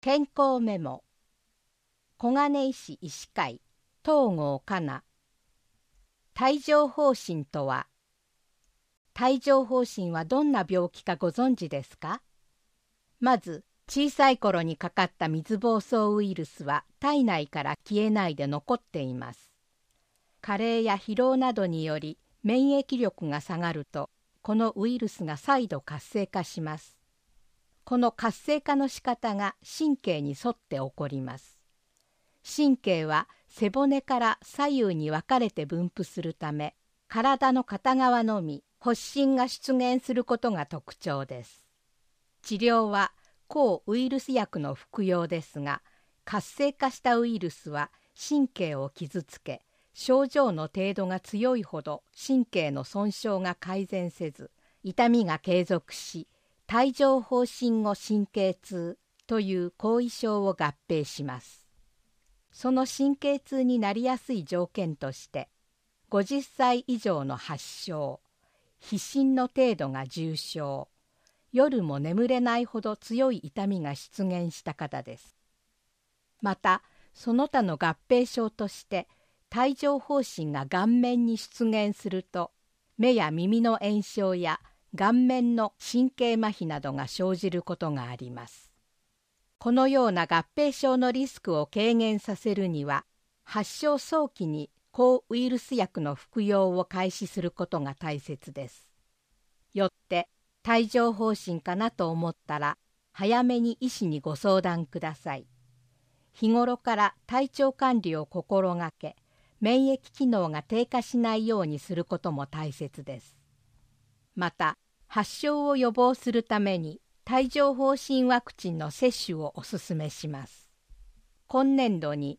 健康メモ。小金井市医師会東郷かな。帯状疱疹とは。帯状疱疹はどんな病気かご存知ですか？まず、小さい頃にかかった水疱瘡ウイルスは体内から消えないで残っています。加齢や疲労などにより免疫力が下がると、このウイルスが再度活性化します。この活性化の仕方が神経に沿って起こります。神経は背骨から左右に分かれて分布するため、体の片側のみ発疹が出現することが特徴です。治療は抗ウイルス薬の服用ですが、活性化したウイルスは神経を傷つけ、症状の程度が強いほど神経の損傷が改善せず、痛みが継続し、帯状疱疹後神経痛という後遺症を合併します。その神経痛になりやすい条件として、50歳以上の発症、皮疹の程度が重症、夜も眠れないほど強い痛みが出現した方です。また、その他の合併症として、帯状疱疹が顔面に出現すると、目や耳の炎症や顔面の神経麻痺などが生じることがあります。このような合併症のリスクを軽減させるには、発症早期に抗ウイルス薬の服用を開始することが大切です。よって、帯状疱疹かなと思ったら、早めに医師にご相談ください。日頃から体調管理を心がけ、免疫機能が低下しないようにすることも大切です。また、発症を予防するために帯状疱疹ワクチンの接種をお勧めします。今年度に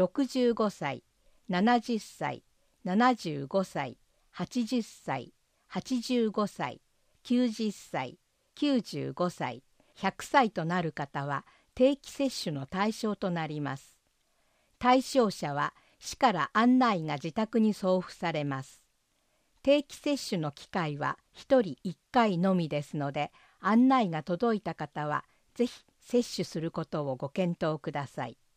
65歳、70歳、75歳、80歳、85歳、90歳、95歳、100歳となる方は定期接種の対象となります。対象者は市から案内が自宅に送付されます。定期接種の機会は1人1回のみですので、案内が届いた方はぜひ接種することをご検討ください。